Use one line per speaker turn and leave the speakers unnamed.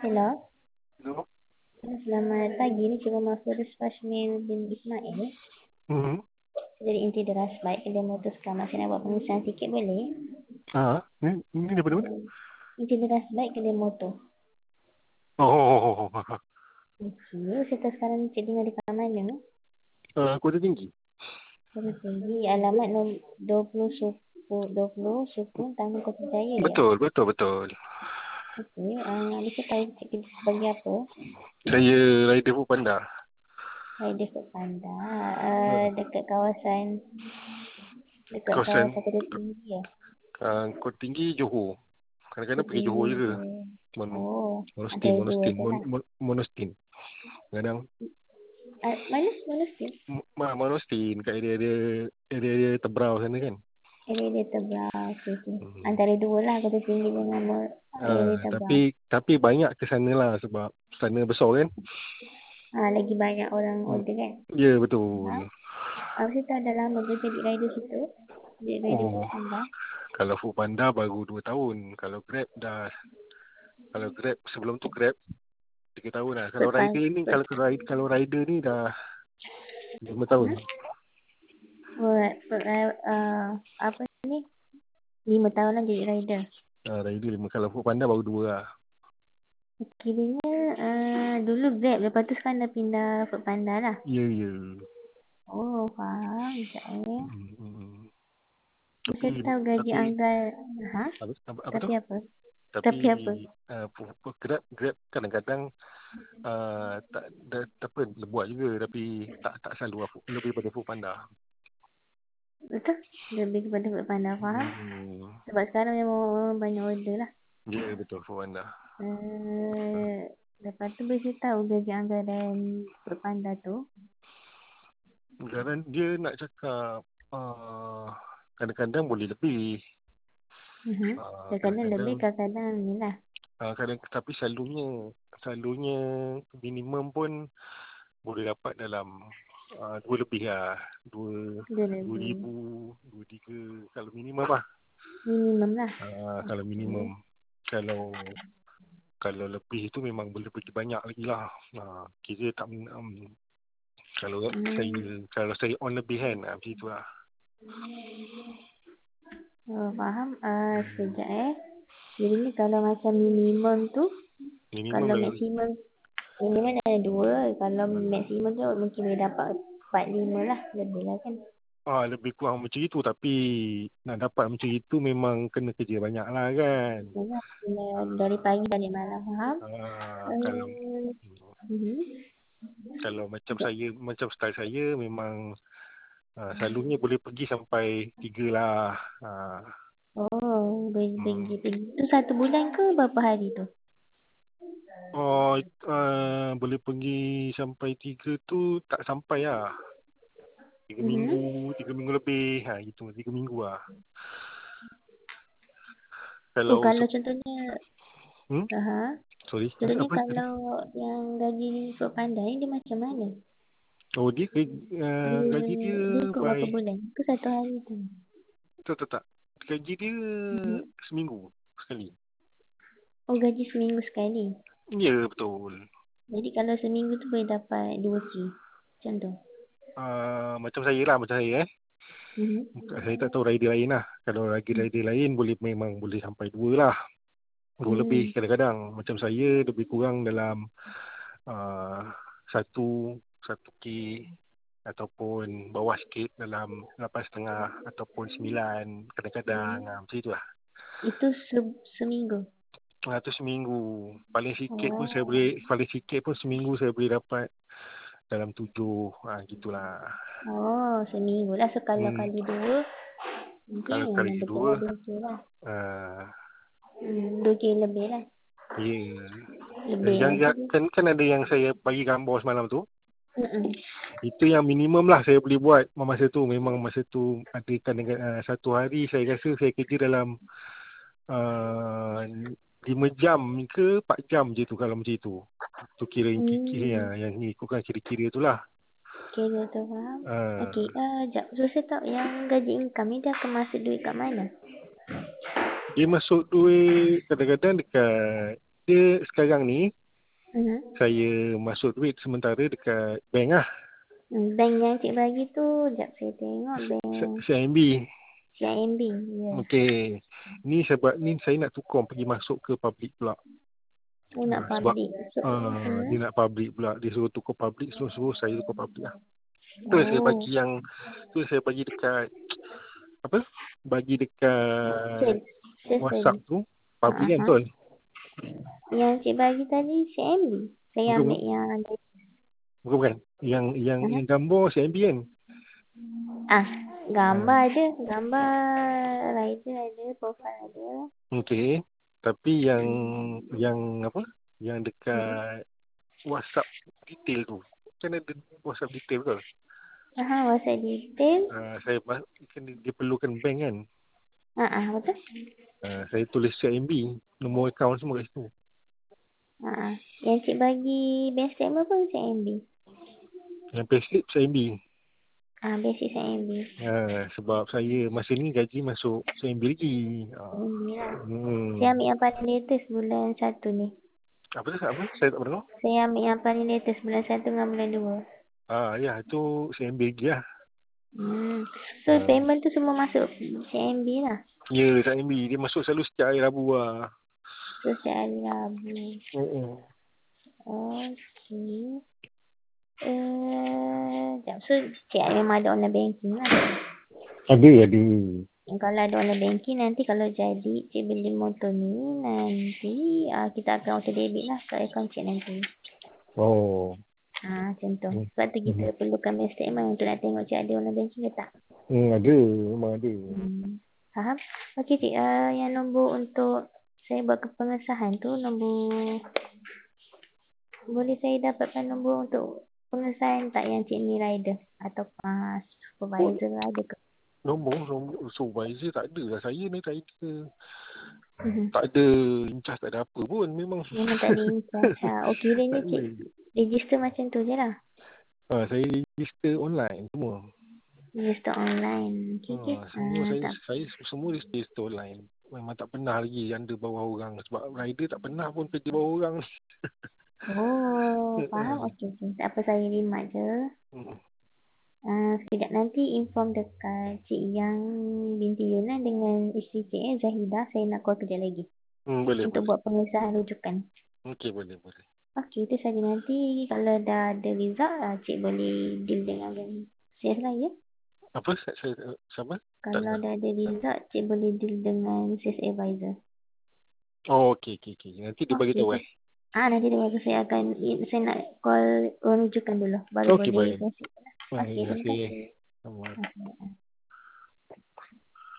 Hello,
Hello.
selamat pagi. Ni Cikgu Mahfudz Fashmin bin Ismail
Hmm.
dari Inti Deras Baik. Dia memutuskan masih nak buat pengurusan sikit boleh?
Ini daripada mana?
Inti Deras Baik dia motor.
Oh.
Okey, saya tahu sekarang Cik tinggal di mana?
Kota Tinggi.
Terus tinggi alamat 20 Suku Taman Kota Jaya ya?
Betul.
Okey, bisa tahu Cik kerja sebagai apa?
Saya rider Food Panda.
Saya dekat Panda,
Uh,
dekat kawasan
Kawasan
Kota Tinggi ya?
Kota Tinggi, Johor. Kadang-kadang pergi Johor
Tinggi
juga.
je. Oh, antara dua tu lah.
Monostin. Kadang
Mana sih?
Monostin kat area Tebrau sana kan.
Area Tebrau, okey.
Hmm.
Antara dua lah Kota Tinggi dengan area Tebrau.
Tapi banyak ke sana lah sebab sana besar kan.
Lagi banyak orang
Hmm.
order kan?
Ya, betul.
Saya tahu dah lama ke jadi rider situ? Jadi rider
Oh,
Panda.
kalau Food Panda baru 2 tahun. Kalau Grab sebelum tu Grab 3 tahun lah. Kalau rider ni kalau rider ni dah 5 tahun.
Apa ni? 5 tahun lah jadi rider.
Rider 5. Kalau Food Panda baru 2 lah.
Kiranya dulu Grab, lepas tu sekarang dah pindah Food Panda lah.
Ya.
Oh, faham. Sekejap.
Hmm.
Saya tahu gaji anggal.
Apa tu?
Tapi apa?
Tapi
Tapi apa?
Grab kadang-kadang tak apa buat juga tapi tak selalu lah, lebih pada Food Panda.
Betul? Lebih kepada Food Panda, faham?
Hmm.
Sebab sekarang memang banyak order lah.
Ya, betul Food Panda.
Lepas tu boleh tahu gaji anggaran Food Panda tu.
Kadang dia nak cakap kadang-kadang boleh lebih.
Kadang-kadang lebih, kadang-kadang ni lah.
Tapi selalunya minimum pun boleh dapat dalam 2 lebih lah. 2,000, 2,300 kalau minimum lah.
Minimum lah.
Kalau minimum. Kalau lebih tu memang boleh pergi banyak lagi lah. Kira tak kalau saya on lebih kan, macam tu lah.
Faham. Sekejap Jadi ni kalau macam minimum tu,
Minimum
kalau
dalam
maksimum ada 2, kalau maksimum tu mungkin boleh dapat 4-5 lah, lebih lah kan.
lebih kurang macam itu, tapi nak dapat macam itu memang kena kerja banyak lah kan.
Dari pagi balik malam, faham?
Kalau
Mhm.
kalau macam style saya memang selalunya boleh pergi sampai 3 lah.
Boleh pergi. Tu 1 bulan ke berapa hari tu?
Boleh pergi sampai 3 tu tak sampai lah. 3 minggu lebih. Gitu 3 minggu lah.
Kalau contohnya
Sorry.
contohnya
Apa?
kalau yang gaji Food Panda ni dia macam mana?
Dia gaji dia
Dia ikut berapa
baik.
bulan? Ke 1 hari tu?
Tak. Gaji dia seminggu sekali.
Gaji seminggu sekali?
Ya, betul.
Jadi kalau seminggu tu boleh dapat 2K macam tu?
Macam saya. Saya tak tahu rider lain lah. Kalau rider lain memang boleh sampai 2 lah. 2 lebih kadang-kadang. Macam saya lebih kurang dalam 1K ataupun bawah sikit dalam 8,500 ataupun 9 kadang-kadang macam itu lah.
Itu seminggu?
Itu seminggu. Paling sikit pun seminggu saya boleh dapat dalam 7 gitulah.
Seminggu lah. So kalau kali 2 mungkin
Kalau kali
dekat
2
2K lah. 2K lebih lah.
Ya. Kan ada yang saya bagi gambar semalam tu. Itu yang minimum lah saya boleh buat masa tu. Memang masa tu ada satu hari saya rasa saya kerja dalam 5 jam ke 4 jam je tu kalau macam itu. Tu kira yang ikutkan kira-kira tu lah.
Kira tu faham. Okey, sekejap. So saya tahu yang gaji income ni dia akan masuk duit kat mana?
Dia masuk duit kadang-kadang dekat Dia sekarang ni,
Mhm.
saya masuk duit sementara dekat bank lah.
Bank yang cik bagi tu, sekejap saya tengok bank
CIMB.
CIMB. Ya.
Okey. Ni sebab ni saya nak tukar pergi masuk ke public pula.
Oh, nak
Sebab
public. So,
dia nak public pula. Dia suruh tukar public, suruh saya tukar public lah. Tu saya
Oh,
bagi saya bagi dekat apa? Bagi dekat
sales. Sales
WhatsApp
tadi.
tu public kan
Ha.
betul?
Yang cik bagi tadi CIMB. Saya
Bukan
ambil yang ada.
bukan. Yang gambar CIMB kan?
Gambar ada. Gambar rider ada. Profile ada.
Okey. Tapi yang apa? Yang dekat WhatsApp detail tu. Kan ada WhatsApp detail betul?
WhatsApp detail.
Saya kan dia perlukan bank kan?
Betul.
Saya tulis CIMB, nombor akaun semua kat situ.
Yang cik bagi bank statement pun CIMB.
Yang payslip CIMB.
Basic CIMB.
Sebab saya masa ni gaji masuk CIMB lagi.
CIMB lah. Saya ambil yang paling latest bulan 1 ni.
Apa tu? Apa? Saya tak pernah.
Saya ambil yang paling latest bulan 1 dengan bulan 2.
Ya, itu CIMB lagi lah.
So payment tu semua masuk CIMB lah.
Ya, CIMB. Dia masuk selalu setiap hari Rabu lah.
So setiap hari Rabu. Okey. So cik memang ada online banking lah.
Ada.
Kalau ada online banking nanti kalau jadi cik beli motor ni nanti kita akan auto debit lah ke akaun cik nanti. Macam tu. Sebab tu kita perlukan bank statement untuk nak tengok cik ada online banking ke tak.
Ada. Memang ada.
Faham? Okey cik, yang nombor untuk saya buat pengesahan tu nombor, boleh saya dapatkan nombor untuk pengesahan tak yang cik ni rider atau supervisor rider ke?
Nombor supervisor tak ada lah. Saya ni rider. Tak ada incas, tak ada apa pun. Memang
tak ada incas. Okey dia ni cik register macam tu je lah.
Saya register online semua.
Register online. Okey.
Saya semua register online. Memang tak pernah lagi under bawah orang. Sebab rider tak pernah pun kerja bawah orang.
Faham. Okey. Tak apa, saya remark je. Sekejap nanti inform dekat cik yang binti Yuna dengan isteri cik Zahidah. Saya nak call kejap lagi.
Boleh.
Untuk buat pengesahan rujukan.
Okey, boleh.
Okey, itu saja. Nanti kalau dah ada result, cik boleh deal dengan sales lah ya.
Apa? Saya siapa?
Kalau dah ada result, cik boleh deal dengan sales advisor.
Okey. Nanti dia bagi tahu
Nanti dia bagi saya nak call rujukan dulu. Baru boleh.
Okey, baik.
Okey, terima kasih.